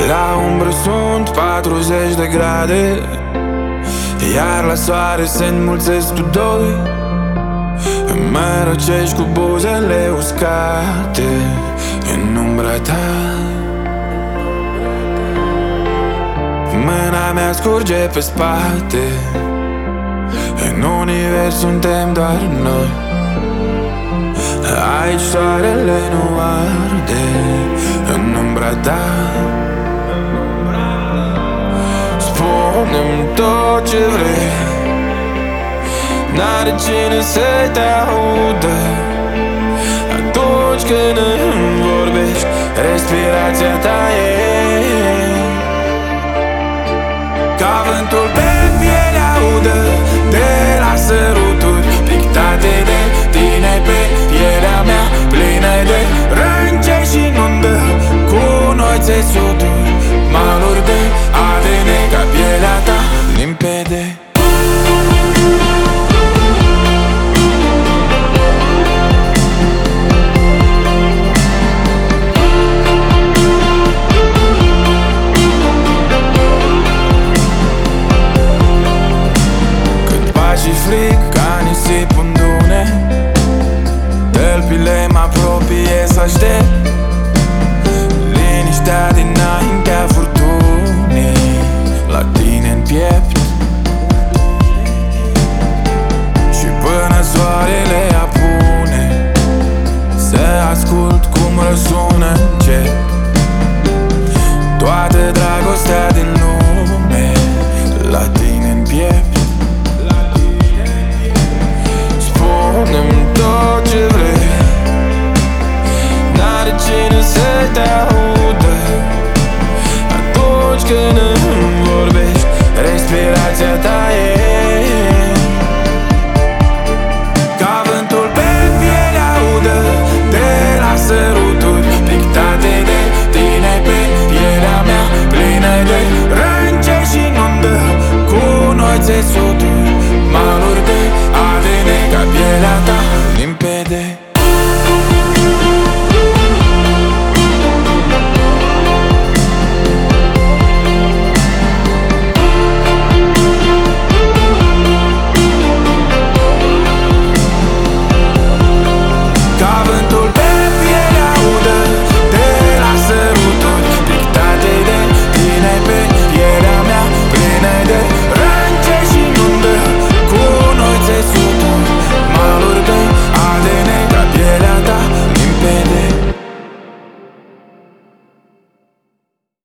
La umbră sunt 40 de grade, iar la soare se înmulțesc cu doi. Mă răcești cu buzele uscate în umbra ta. Mâna mea scurge pe spate. În univers suntem doar noi. Aici soarele nu arde în umbra ta. Spune-mi tot ce vrei, n-are cine să te audă. Atunci când îmi vorbești, respirația ta e ca vântul pe pielea udă de la săruturi pictate de tine pe pielea mea, plină de rânce și inundă cu noi țesuri.